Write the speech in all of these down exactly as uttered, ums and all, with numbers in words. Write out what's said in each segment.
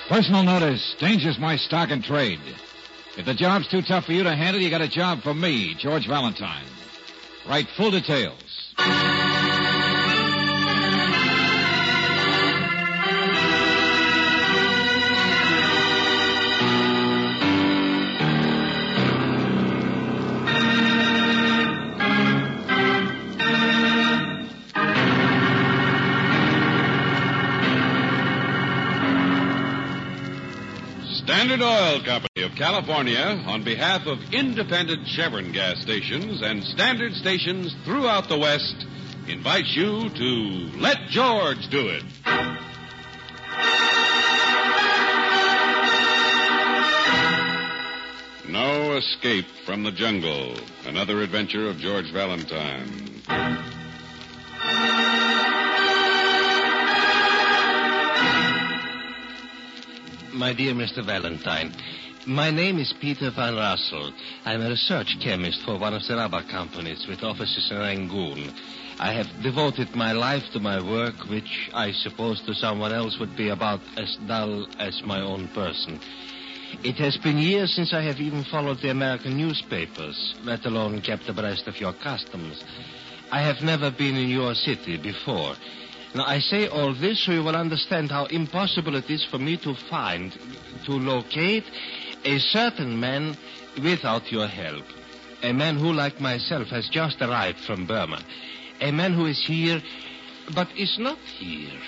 Personal notice. Danger's my stock and trade. If the job's too tough for you to handle, you got a job for me, George Valentine. Write full details. Standard Oil Company of California, on behalf of independent Chevron gas stations and standard stations throughout the West, invites you to Let George Do It. No Escape from the Jungle. Another adventure of George Valentine. My dear Mister Valentine, my name is Peter Van Russell. I'm a research chemist for one of the rubber companies with offices in Rangoon. I have devoted my life to my work, which I suppose to someone else would be about as dull as my own person. It has been years since I have even followed the American newspapers, let alone kept abreast of your customs. I have never been in your city before. Now, I say all this so you will understand how impossible it is for me to find, to locate a certain man without your help. A man who, like myself, has just arrived from Burma. A man who is here, but is not here.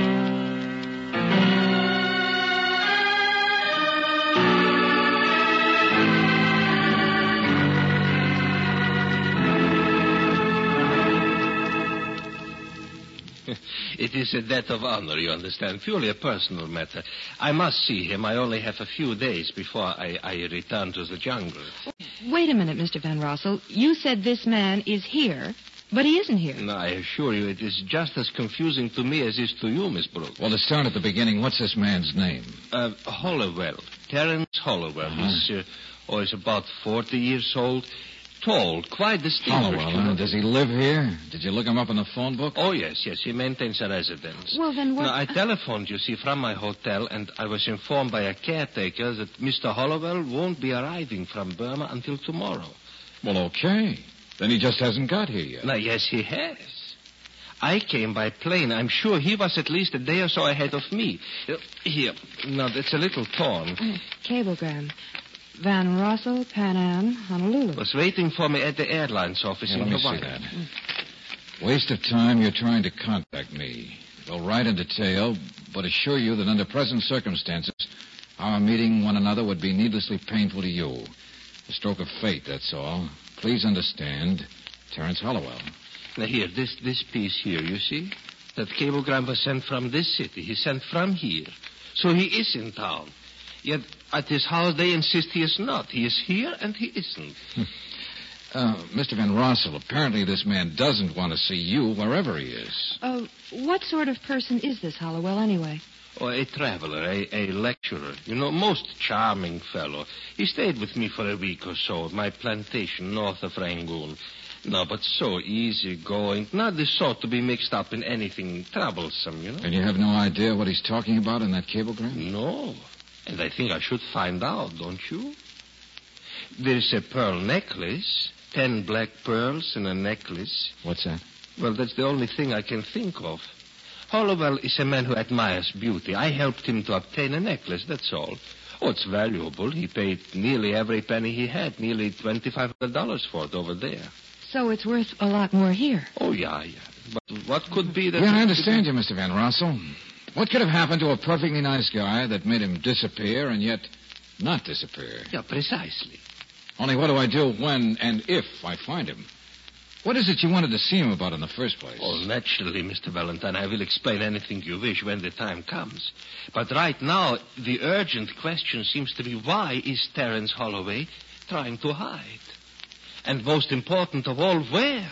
It is a debt of honor, you understand, purely a personal matter. I must see him. I only have a few days before I, I return to the jungle. Wait a minute, Mister Van Rossel. You said this man is here, but he isn't here. No, I assure you it is just as confusing to me as it is to you, Miss Brooks. Well, to start at the beginning, what's this man's name? Uh, Hollowell. Terence Hollowell. Uh-huh. He's, uh, oh, he's about forty years old. Tall, quite distinguished. Hollowell, huh? Does he live here? Did you look him up in the phone book? Oh, yes, yes. He maintains a residence. Well, then what... Now, I telephoned, you see, from my hotel, and I was informed by a caretaker that Mister Hollowell won't be arriving from Burma until tomorrow. Well, okay. Then he just hasn't got here yet. Now, yes, he has. I came by plane. I'm sure he was at least a day or so ahead of me. Uh, Here. Now, that's a little torn. Uh, cablegram. Van Rossel, Pan Am, Honolulu. Was waiting for me at the airlines office Yeah, in let me see Hawaii. that. Waste of time. You're trying to contact me. Go right in detail, but assure you that under present circumstances, our meeting one another would be needlessly painful to you. A stroke of fate, that's all. Please understand, Terence Hollowell. Now, here, this, this piece here, you see? That cablegram was sent from this city. He sent from here. So he is in town. Yet at his house they insist he is not. He is here and he isn't. Uh, Mister Van Rossel, apparently this man doesn't want to see you wherever he is. Uh, what sort of person is this Hollowell, anyway? Oh, a traveler, a, a lecturer. You know, most charming fellow. He stayed with me for a week or so at my plantation north of Rangoon. No, but so easygoing. Not the sort to be mixed up in anything troublesome, you know. And you have no idea what he's talking about in that cablegram? No. And I think I should find out, don't you? There's a pearl necklace. Ten black pearls in a necklace. What's that? Well, that's the only thing I can think of. Hollowell is a man who admires beauty. I helped him to obtain a necklace, that's all. Oh, it's valuable. He paid nearly every penny he had, nearly twenty-five hundred dollars for it over there. So it's worth a lot more here. Oh, yeah, yeah. But what could be that... Yeah, I understand you, Mister Van Rossel. What could have happened to a perfectly nice guy that made him disappear and yet not disappear? Yeah, precisely. Only what do I do when and if I find him? What is it you wanted to see him about in the first place? Oh, naturally, Mister Valentine. I will explain anything you wish when the time comes. But right now, the urgent question seems to be, why is Terence Holloway trying to hide? And most important of all, where?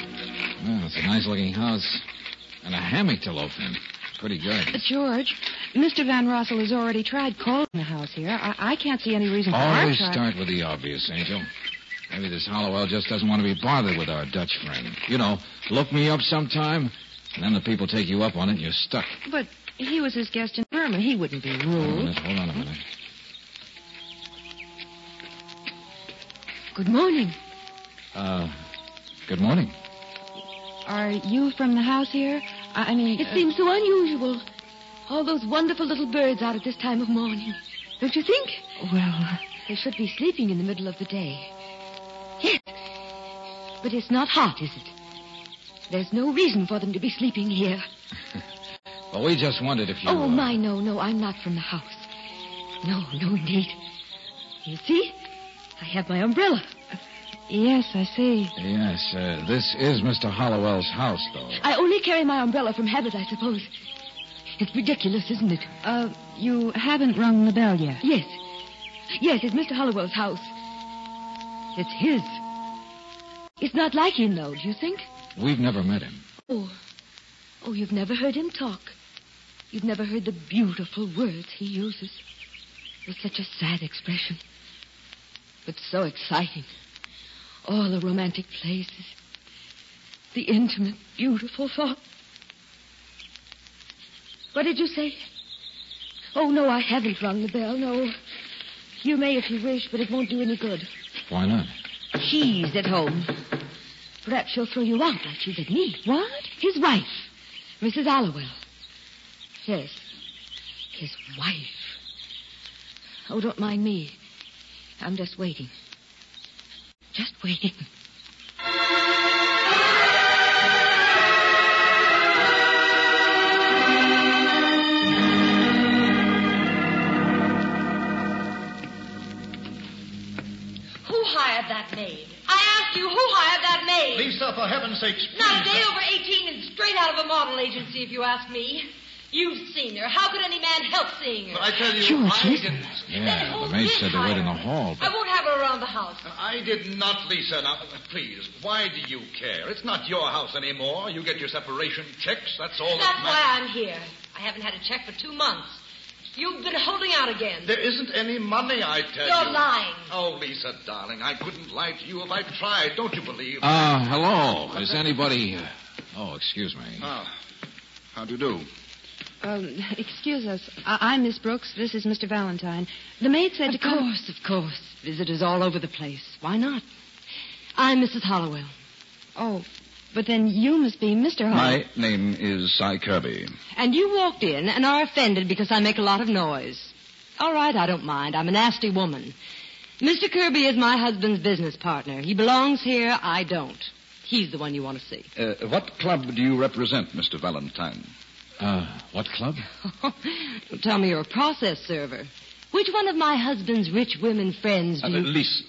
Well, it's a nice-looking house. And a hammock to loaf in. Pretty good. Uh, George, Mister Van Rossel has already tried calling the house here. I, I can't see any reason for our Always try- start with the obvious, Angel. Maybe this Hollowell just doesn't want to be bothered with our Dutch friend. You know, look me up sometime, and then the people take you up on it, and you're stuck. But he was his guest in Burma. He wouldn't be Hold on a rude. minute, hold on a minute. Good morning. Uh, good morning. Are you from the house here? I I mean... It uh, seems so unusual. All those wonderful little birds out at this time of morning. Don't you think? Well, They should be sleeping in the middle of the day. Yes. But it's not hot, is it? There's no reason for them to be sleeping here. Well, we just wondered if you... Oh, uh, my, no, no, I'm not from the house. No, no, indeed. You see? I have my umbrella. yes, I see. Yes, uh, this is Mister Hollowell's house, though. I only carry my umbrella from habit, I suppose. It's ridiculous, isn't it? Uh, you haven't rung the bell yet. Yes. Yes, it's Mister Hollowell's house. It's his. It's not like him, though, do you think? We've never met him. Oh. Oh, you've never heard him talk. You've never heard the beautiful words he uses. With such a sad expression. But so exciting. All the romantic places. The intimate, beautiful thought. What did you say? Oh, no, I haven't rung the bell, no. You may if you wish, but it won't do any good. Why not? She's at home. Perhaps she'll throw you out like she did me. What? His wife, Missus Hollowell. Yes, his wife. Oh, don't mind me. I'm just waiting. Just waiting. Who hired that maid? I asked you, who hired that maid? Lisa, for heaven's sakes, please. Not a day over eighteen and straight out of a model agency, if you ask me. You've seen her. How could any man help seeing her? But I tell you, George, I listen. didn't. Yeah, who the maid did said to wait in the hire her? hall, I but... won't have her around the house. I did not, Lisa. Now, please, why do you care? It's not your house anymore. You get your separation checks. That's all That's that why matters. I'm here. I haven't had a check for two months. You've been holding out again. There isn't any money, I tell You're you. lying. Oh, Lisa, darling, I couldn't lie to you if I tried. Don't you believe? Uh, hello. Is anybody... Uh... Oh, excuse me. Ah, how do you do? Um, excuse us. I- I'm Miss Brooks. This is Mister Valentine. The maid said Of to come... course, of course. Visitors all over the place. Why not? I'm Missus Hollowell. Oh, but then you must be Mister Hollowell. My name is Cy Kirby. And you walked in and are offended because I make a lot of noise. All right, I don't mind. I'm a nasty woman. Mister Kirby is my husband's business partner. He belongs here. I don't. He's the one you want to see. Uh, what club do you represent, Mister Valentine? Uh, what club? Don't tell me you're a process server. Which one of my husband's rich women friends do Uh, you... Lisa.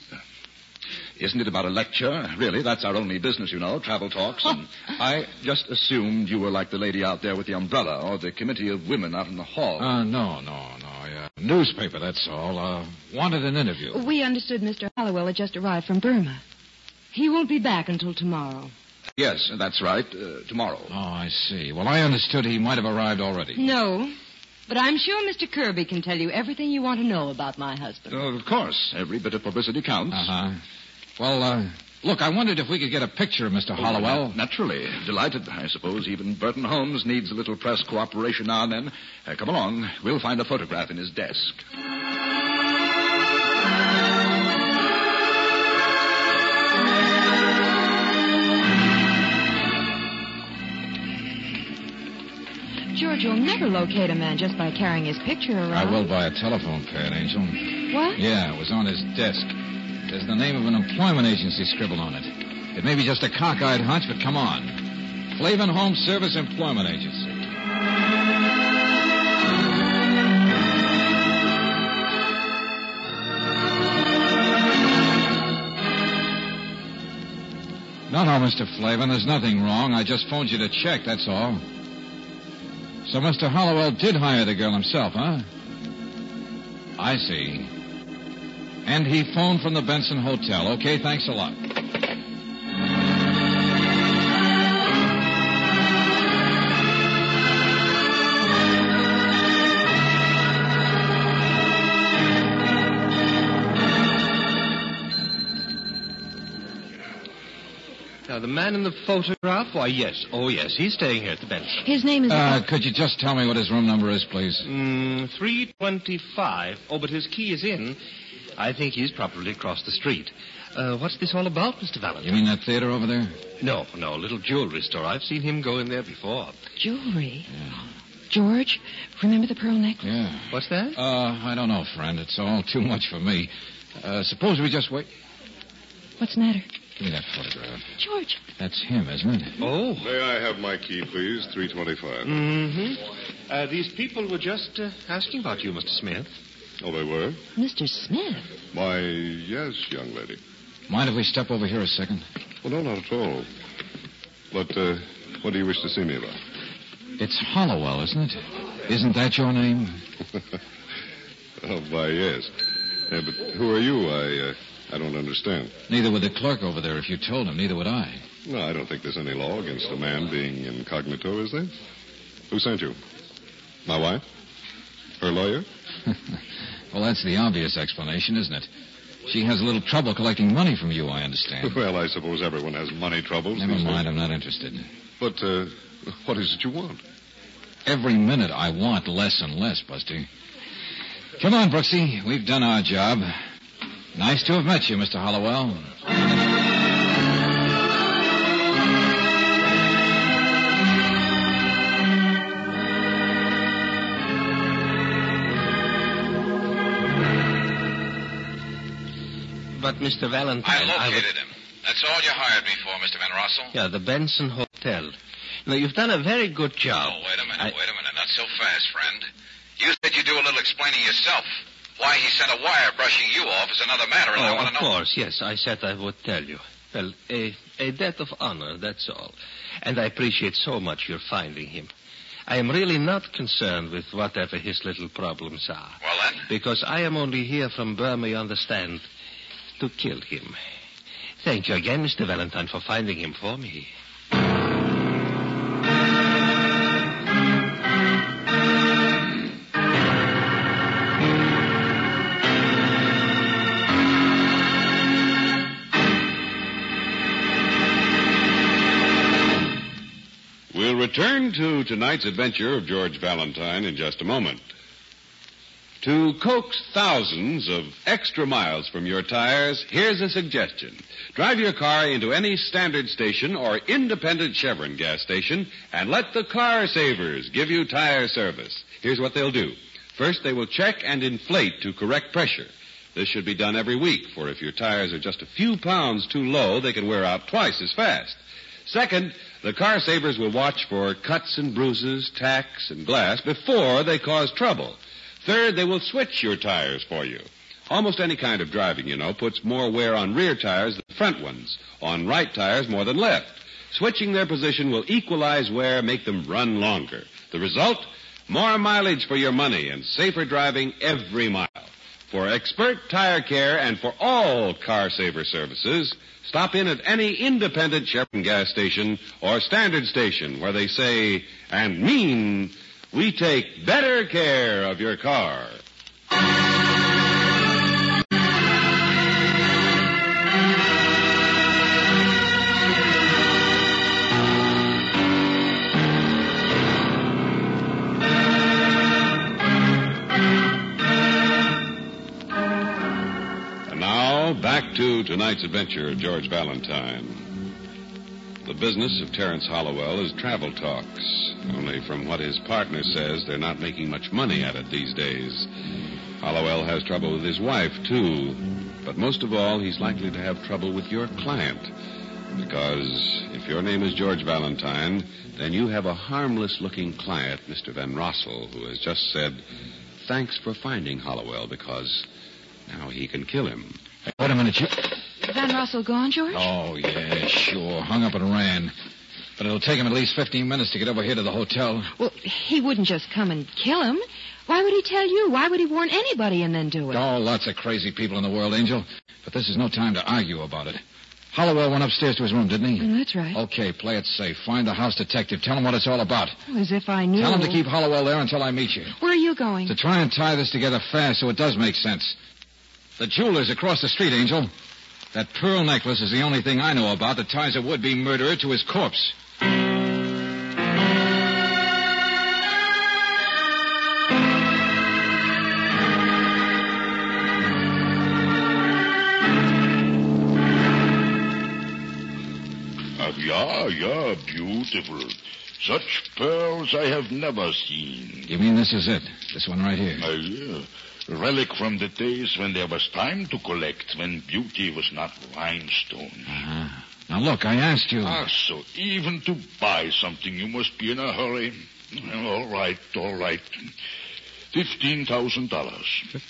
Isn't it about a lecture? Really, that's our only business, you know, travel talks. And I just assumed you were like the lady out there with the umbrella or the committee of women out in the hall. Uh, no, no, no. Yeah. Newspaper, that's all. Uh, wanted an interview. We understood Mister Hollowell had just arrived from Burma. He won't be back until tomorrow. Yes, that's right. Uh, tomorrow. Oh, I see. Well, I understood he might have arrived already. No, but I'm sure Mister Kirby can tell you everything you want to know about my husband. Oh, of course. Every bit of publicity counts. Uh-huh. Well, uh, look, I wondered if we could get a picture of Mister Oh, Hollowell. nat- Naturally. Delighted. I suppose even Burton Holmes needs a little press cooperation now and then. Uh, come along. We'll find a photograph in his desk. George, you'll never locate a man just by carrying his picture around. I will buy a telephone pad, Angel. What? Yeah, it was on his desk. There's the name of an employment agency scribbled on it. It may be just a cockeyed hunch, but come on. Flavin Home Service Employment Agency. No, no, Mister Flavin, there's nothing wrong. I just phoned you to check, that's all. So Mister Hollowell did hire the girl himself, huh? I see. And he phoned from the Benson Hotel. Okay, thanks a lot. man in the photograph? Why, yes. Oh, yes. He's staying here at the bench. His name is... Uh, could you just tell me what his room number is, please? Mm, three twenty-five. Oh, but his key is in. I think he's probably across the street. Uh, what's this all about, Mister Valentine? You mean that theater over there? No, no, a little jewelry store. I've seen him go in there before. Jewelry? Yeah. George, remember the pearl necklace? Yeah. What's that? Uh, I don't know, friend. It's all too much for me. Uh, suppose we just wait. What's the matter? Give me that photograph. George. That's him, isn't it? Oh. May I have my key, please? three twenty-five. Mm-hmm. Uh, these people were just uh, asking about you, Mister Smith. Oh, they were? Mister Smith? Why, yes, young lady. Mind if we step over here a second? Well, no, not at all. But, uh, what do you wish to see me about? It's Hollowell, isn't it? Isn't that your name? Oh, why, yes. Yeah, but who are you? I, uh, I don't understand. Neither would the clerk over there if you told him. Neither would I. No, I don't think there's any law against a man being incognito, is there? Who sent you? My wife? Her lawyer? Well, that's the obvious explanation, isn't it? She has a little trouble collecting money from you, I understand. Well, I suppose everyone has money troubles. Never these mind, days. I'm not interested. But, uh, what is it you want? Every minute I want less and less, Buster. Come on, Brooksy. We've done our job. Nice to have met you, Mister Hollowell. But, Mister Valentine... I located I would... him. That's all you hired me for, Mister Van Rossel. Yeah, the Benson Hotel. Now, you've done a very good job. Oh, wait a minute, I... wait a minute. Not so fast, friend. You said you'd do a little explaining yourself. Why he sent a wire brushing you off is another matter, and oh, I want of to know... course, yes. I said I would tell you. Well, a, a debt of honor, that's all. And I appreciate so much your finding him. I am really not concerned with whatever his little problems are. Well, then? Because I am only here from Burma, you understand, to kill him. Thank you again, Mister Valentine, for finding him for me. We'll return to tonight's adventure of George Valentine in just a moment. To coax thousands of extra miles from your tires, here's a suggestion. Drive your car into any standard station or independent Chevron gas station and let the car savers give you tire service. Here's what they'll do. First, they will check and inflate to correct pressure. This should be done every week, for if your tires are just a few pounds too low, they can wear out twice as fast. Second, the car savers will watch for cuts and bruises, tacks, and glass before they cause trouble. Third, they will switch your tires for you. Almost any kind of driving, you know, puts more wear on rear tires than front ones, on right tires more than left. Switching their position will equalize wear, make them run longer. The result? More mileage for your money and safer driving every mile. For expert tire care and for all car saver services, stop in at any independent Chevron gas station or standard station where they say and mean, we take better care of your car. And now, back to tonight's adventure of George Valentine. The business of Terence Hollowell is travel talks. Only from what his partner says, they're not making much money at it these days. Hollowell has trouble with his wife, too. But most of all, he's likely to have trouble with your client. Because if your name is George Valentine, then you have a harmless-looking client, Mister Van Rossel, who has just said, thanks for finding Hollowell, because now he can kill him. Hey, wait a minute, you... Van Rossel gone, George? Oh, yeah, sure. Hung up and ran. But it'll take him at least fifteen minutes to get over here to the hotel. Well, he wouldn't just come and kill him. Why would he tell you? Why would he warn anybody and then do it? Oh, lots of crazy people in the world, Angel. But this is no time to argue about it. Hollowell went upstairs to his room, didn't he? Mm, that's right. Okay, play it safe. Find the house detective. Tell him what it's all about. Oh, as if I knew. Tell him to keep Hollowell there until I meet you. Where are you going? To try and tie this together fast so it does make sense. The jeweler's across the street, Angel. That pearl necklace is the only thing I know about that ties a would-be murderer to his corpse. Yeah, yeah, beautiful. Such pearls I have never seen. You mean this is it? This one right here? Uh, yeah. Relic from the days when there was time to collect, when beauty was not rhinestone. Uh-huh. Now, look, I asked you... Ah, so even to buy something, you must be in a hurry. All right, all right. Fifteen thousand dollars.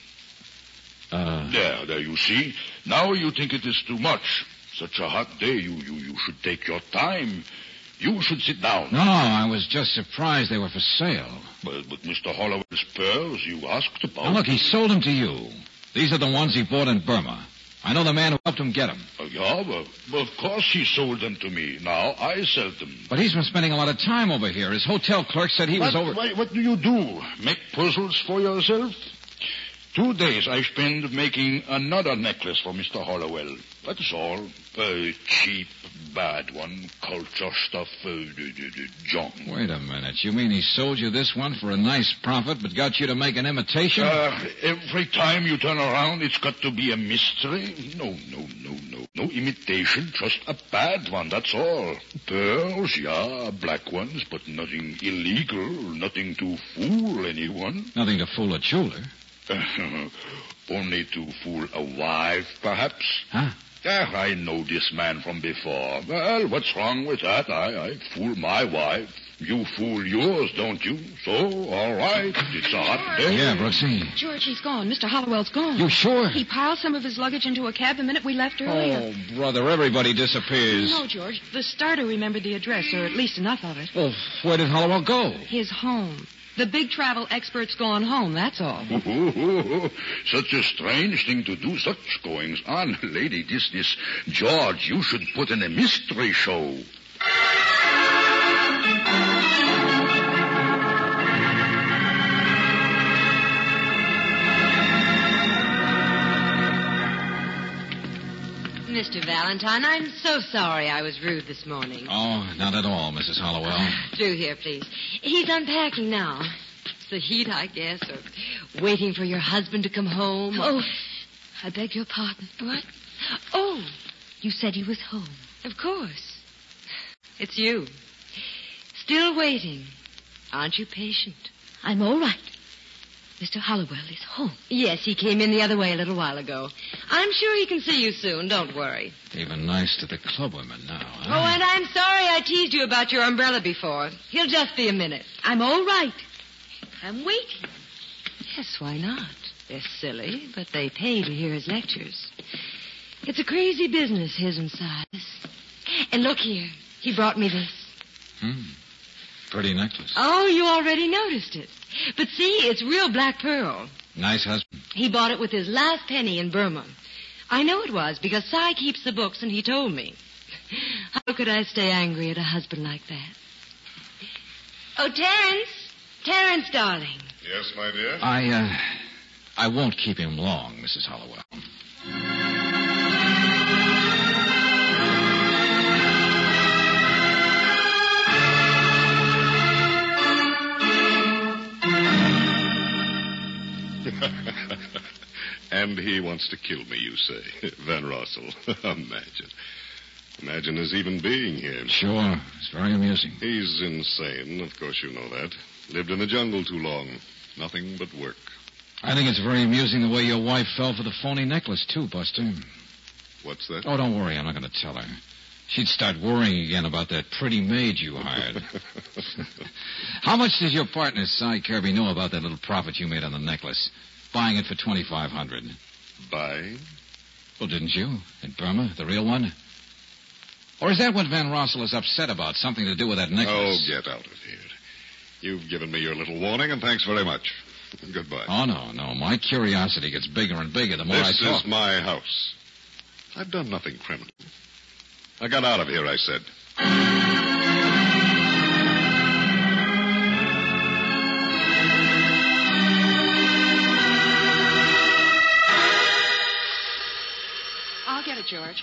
Uh... There, there, you see. Now you think it is too much. Such a hot day, you, you, you should take your time. You should sit down. No, I was just surprised they were for sale. But, but Mister Hollowell's pearls you asked about... Now, look, he sold them to you. These are the ones he bought in Burma. I know the man who helped him get them. Uh, yeah, well, well, of course he sold them to me. Now I sell them. But he's been spending a lot of time over here. His hotel clerk said he what, was over... What, what do you do? Make puzzles for yourself? Two days I spend making another necklace for Mister Hollowell. That's all. A cheap, bad one. Culture stuff. Uh, d- d- d- junk. Wait a minute. You mean he sold you this one for a nice profit, but got you to make an imitation? Uh, every time you turn around, it's got to be a mystery. No, no, no, no. No imitation, just a bad one, that's all. Pearls, yeah, black ones, but nothing illegal, nothing to fool anyone. Nothing to fool a jeweler. Uh, only to fool a wife, perhaps. Huh? Ah, I know this man from before. Well, what's wrong with that? I, I fool my wife. You fool yours, don't you? So, all right. It's a hot day. Yeah, Brooksy. George, he's gone. Mister Hollowell's gone. You sure? He piled some of his luggage into a cab the minute we left earlier. Oh, brother, everybody disappears. No, George. The starter remembered the address, or at least enough of it. Well, where did Hollowell go? His home. The big travel expert's gone home, that's all. Such a strange thing to do, such goings on. Lady, this, this, George, you should put in a mystery show. Mister Valentine, I'm so sorry I was rude this morning. Oh, not at all, Missus Hollowell. Through here, please. He's unpacking now. It's the heat, I guess, or waiting for your husband to come home. Or... Oh, I beg your pardon. What? Oh, You said he was home. of course. It's you. Still waiting. Aren't you patient? I'm all right. Mister Hollowell is home. Yes, he came in the other way a little while ago. I'm sure he can see you soon. Don't worry. Even nice to the clubwomen now, huh? Oh, and I'm sorry I teased you about your umbrella before. He'll just be a minute. I'm all right. I'm waiting. Yes, why not? They're silly, but they pay to hear his lectures. It's a crazy business, his and Silas. And look here. He brought me this. Hmm. Pretty necklace. Oh, you already noticed it. But see, it's real black pearl. Nice husband. He bought it with his last penny in Burma. I know it was, because Cy keeps the books, and he told me. How could I stay angry at a husband like that? Oh, Terence! Terence, darling. Yes, my dear? I, uh, I won't keep him long, Missus Hollowell. And he wants to kill me, you say. Van Rossel. Imagine. Imagine his even being here. Sure. It's very amusing. He's insane. Of course you know that. Lived in the jungle too long. Nothing but work. I think it's very amusing the way your wife fell for the phony necklace, too, Buster. What's that? Oh, don't worry. I'm not going to tell her. She'd start worrying again about that pretty maid you hired. How much does your partner, Cy Kirby, know about that little profit you made on the necklace? Buying it for twenty-five hundred dollars. Buying? Well, didn't you? In Burma, the real one? Or is that what Van Rossel is upset about? Something to do with that Oh, necklace? get out of here. You've given me your little warning, and thanks very much. Goodbye. Oh, no, no. My curiosity gets bigger and bigger the more This I talk. is my house. I've done nothing criminal. I got out of here, I said. I'll get it, George.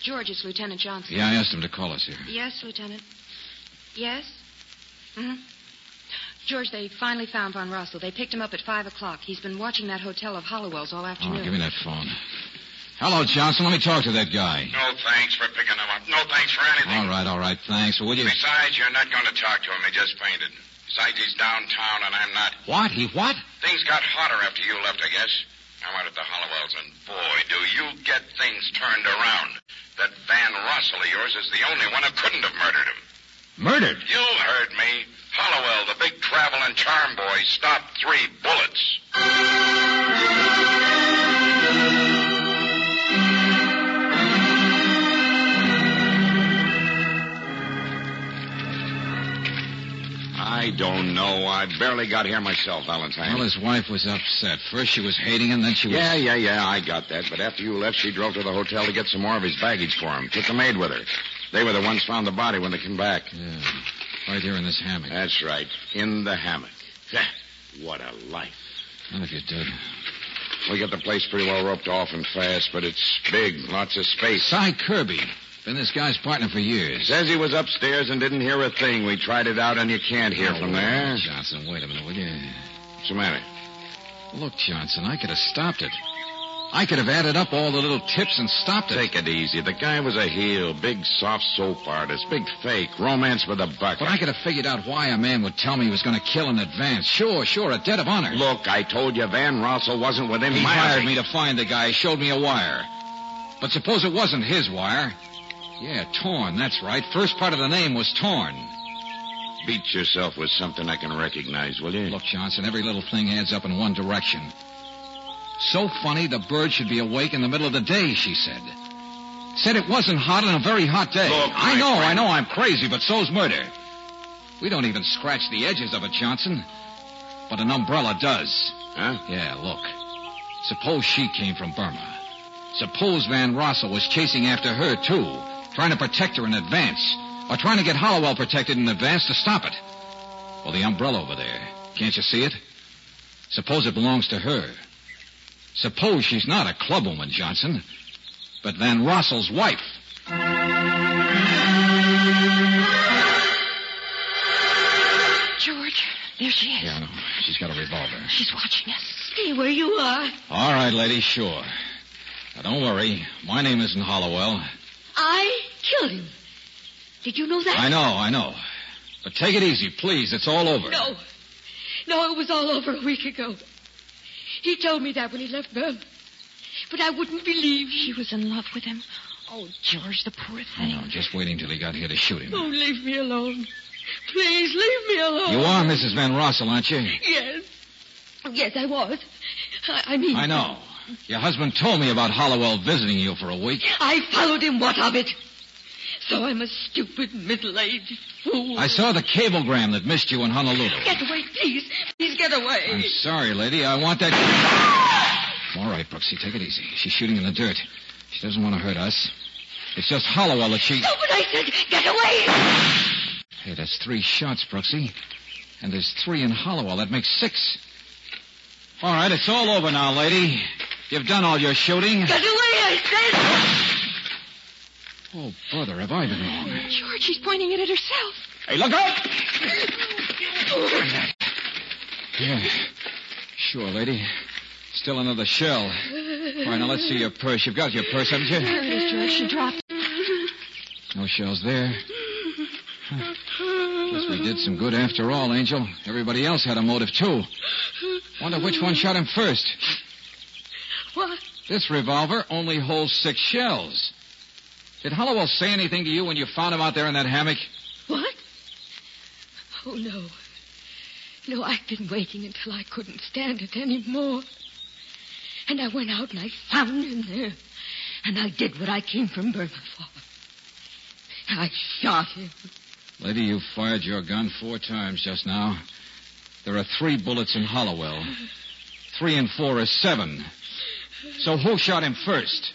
George, it's Lieutenant Johnson. Yeah, I asked him to call us here. Yes, Lieutenant. Yes? Mm-hmm. George, they finally found Von Rossel. They picked him up at five o'clock. He's been watching that hotel of Hollowell's all afternoon. Oh, give me that phone. Hello, Johnson. Let me talk to that guy. No thanks for picking him up. No thanks for anything. All right, all right. Thanks. Well, will you... Besides, you're not going to talk to him. He just fainted. Besides, he's downtown, and I'm not. What? He what? Things got hotter after you left, I guess. I went at the Hollowells, and boy, do you get things turned around. That Van Rossel of yours is the only one who couldn't have murdered him. Murdered? You heard me. Hollowell, the big travel and charm boy, stopped three bullets. I don't know. I barely got here myself, Valentine. Well, his wife was upset. First she was hating him, then she was... Yeah, yeah, yeah, I got that. But after you left, she drove to the hotel to get some more of his baggage for him. Took the maid with her. They were the ones found the body when they came back. Yeah, right here in this hammock. That's right, in the hammock. What a life. None of you did. We got the place pretty well roped off and fast, but it's big, lots of space. Cy Kirby. Been this guy's partner for years. Says he was upstairs and didn't hear a thing. We tried it out, and you can't hear oh, from there. Johnson, wait a minute, will you? What's the matter? Look, Johnson, I could have stopped it. I could have added up all the little tips and stopped it. Take it easy. The guy was a heel, big soft soap artist, big fake, romance with a buck. But I could have figured out why a man would tell me he was going to kill in advance. Sure, sure, a debt of honor. Look, I told you Van Rossel wasn't within He miles. hired me to find the guy. He showed me a wire. But suppose it wasn't his wire. Yeah, Torn, that's right. First part of the name was Torn. Beat yourself with something I can recognize, will you? Look, Johnson, every little thing adds up in one direction. So funny the bird should be awake in the middle of the day, she said. Said it wasn't hot on a very hot day. Look, I know, friend. I know I'm crazy, but so's murder. We don't even scratch the edges of it, Johnson. But an umbrella does. Huh? Yeah, look. Suppose she came from Burma. Suppose Van Rossel was chasing after her, too. Trying to protect her in advance. Or trying to get Hollowell protected in advance to stop it. Well, the umbrella over there. Can't you see it? Suppose it belongs to her. Suppose she's not a clubwoman, Johnson, but Van Rossel's wife. George, there she is. Yeah, I know. She's got a revolver. She's watching us. Stay where you are. All right, lady, sure. Now, don't worry. My name isn't Hollowell. I killed him. Did you know that? I know, I know. But take it easy, please. It's all over. No. No, it was all over a week ago. He told me that when he left Burma. But I wouldn't believe She was in love with him. Oh, George, the poor I thing. know, just waiting till he got here to shoot him. Oh, leave me alone. Please, leave me alone. You are Missus Van Rossel, aren't you? Yes. Yes, I was. I, I mean... I know. Your husband told me about Hollowell visiting you for a week. I followed him. What of it? So I'm a stupid, middle-aged fool. I saw the cablegram that missed you in Honolulu. Get away, please. Please get away. I'm sorry, lady. I want that... All right, Brooksy, take it easy. She's shooting in the dirt. She doesn't want to hurt us. It's just Hollowell that she... No, but I said, get away. Hey, that's three shots, Brooksy. And there's three in Hollowell. That makes six. All right, it's all over now, lady. You've done all your shooting. Get away, I said. Oh, brother, have I been wrong? George, she's pointing it at herself. Hey, look out! Yeah, sure, lady. Still another shell. All right, now let's see your purse. You've got your purse, haven't you? There it is, George. She dropped it. No shells there. Huh. Guess we did some good after all, Angel. Everybody else had a motive, too. Wonder which one shot him first. What? This revolver only holds six shells. Did Hollowell say anything to you when you found him out there in that hammock? What? Oh, no. No, I've been waiting until I couldn't stand it anymore. And I went out and I found him there. And I did what I came from Burma for. I shot him. Lady, you fired your gun four times just now. There are three bullets in Hollowell. Three and four is seven. So who shot him first?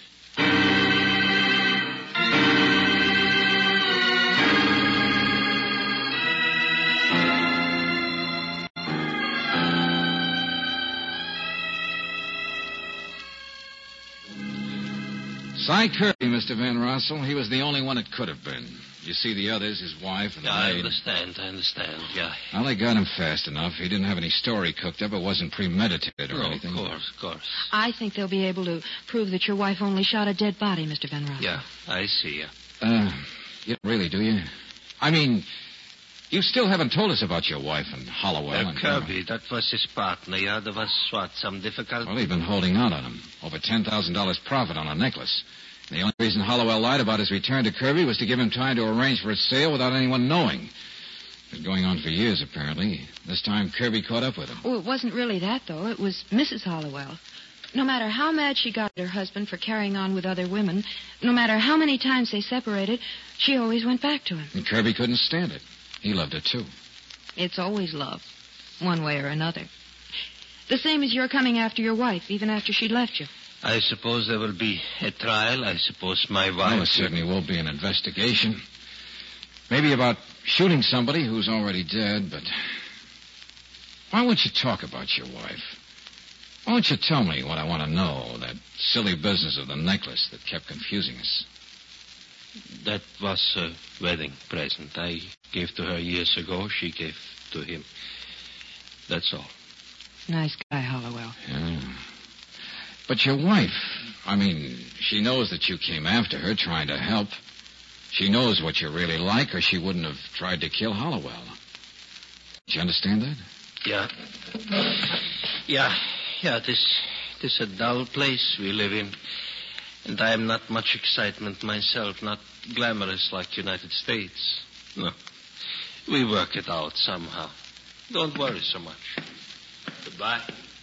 Cy Kirby, Mister Van Rossel. He was the only one it could have been. You see the others, his wife and the Yeah, I maid. understand, I understand, yeah. Well, they got him fast enough. He didn't have any story cooked up. It wasn't premeditated or No, anything. of course, of course. I think they'll be able to prove that your wife only shot a dead body, Mister Van Rossel. Yeah, I see, yeah. Uh, you don't really, do you? I mean, you still haven't told us about your wife and Hollowell. Uh, and Kirby, that was his partner, yeah? There was, what, some difficulty? Well, he'd been holding out on him. Over ten thousand dollars profit on a necklace. The only reason Hollowell lied about his return to Kirby was to give him time to arrange for its sale without anyone knowing. It was going on for years, apparently. This time, Kirby caught up with him. Oh, it wasn't really that, though. It was Missus Hollowell. No matter how mad she got at her husband for carrying on with other women, no matter how many times they separated, she always went back to him. And Kirby couldn't stand it. He loved her, too. It's always love, one way or another. The same as your coming after your wife, even after she'd left you. I suppose there will be a trial. I suppose my wife... Well, there certainly will be an investigation. Maybe about shooting somebody who's already dead, but... Why won't you talk about your wife? Why don't you tell me what I want to know, that silly business of the necklace that kept confusing us? That was a wedding present I gave to her years ago. She gave to him. That's all. Nice guy, Hollowell. Yeah. But your wife, I mean, she knows that you came after her trying to help. She knows what you're really like, or she wouldn't have tried to kill Hollowell. Do you understand that? Yeah. Yeah, yeah, this, this is a dull place we live in. And I am not much excitement myself, not glamorous like United States. No. We work it out somehow. Don't worry so much. Goodbye.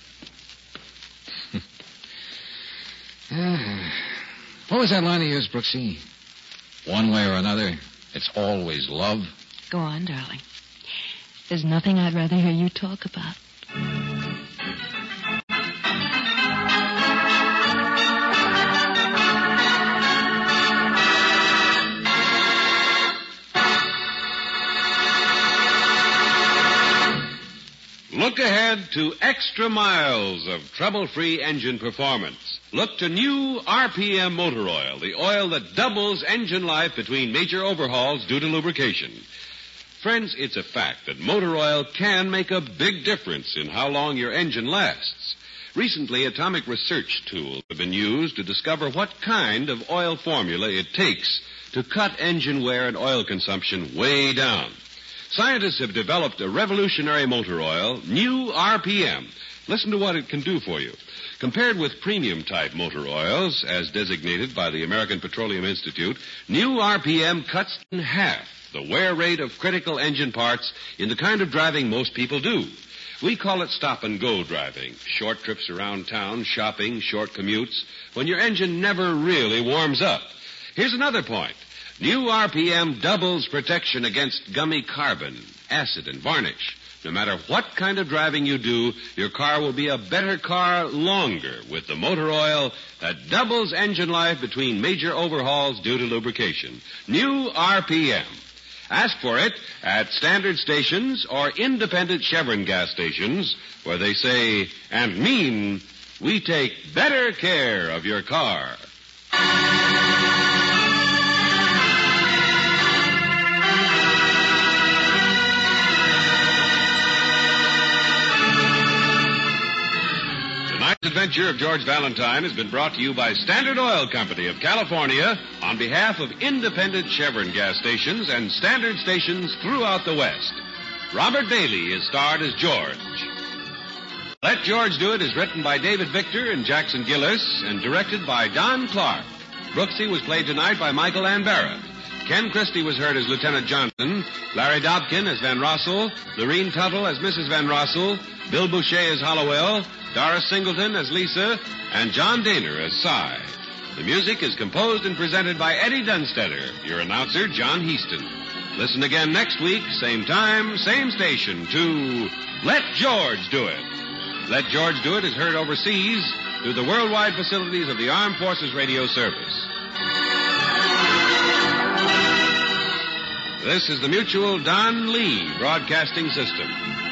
What was that line of yours, Brooksy? One way or another, it's always love. Go on, darling. There's nothing I'd rather hear you talk about. Look ahead to extra miles of trouble-free engine performance. Look to new R P M motor oil, the oil that doubles engine life between major overhauls due to lubrication. Friends, it's a fact that motor oil can make a big difference in how long your engine lasts. Recently, atomic research tools have been used to discover what kind of oil formula it takes to cut engine wear and oil consumption way down. Scientists have developed a revolutionary motor oil, New R P M. Listen to what it can do for you. Compared with premium-type motor oils, as designated by the American Petroleum Institute, New R P M cuts in half the wear rate of critical engine parts in the kind of driving most people do. We call it stop-and-go driving. Short trips around town, shopping, short commutes, when your engine never really warms up. Here's another point. New R P M doubles protection against gummy carbon, acid, and varnish. No matter what kind of driving you do, your car will be a better car longer with the motor oil that doubles engine life between major overhauls due to lubrication. New R P M. Ask for it at standard stations or independent Chevron gas stations where they say and mean, we take better care of your car. Tonight's adventure of George Valentine has been brought to you by Standard Oil Company of California on behalf of independent Chevron gas stations and standard stations throughout the West. Robert Bailey is starred as George. Let George Do It is written by David Victor and Jackson Gillis and directed by Don Clark. Brooksy was played tonight by Michael Ann Barrett. Ken Christie was heard as Lieutenant Johnson, Larry Dobkin as Van Rossel, Lorene Tuttle as Missus Van Rossel, Bill Boucher as Hollowell, Doris Singleton as Lisa, and John Daner as Cy. The music is composed and presented by Eddie Dunstetter, your announcer, John Heaston. Listen again next week, same time, same station, to Let George Do It. Let George Do It is heard overseas through the worldwide facilities of the Armed Forces Radio Service. This is the Mutual Don Lee Broadcasting System.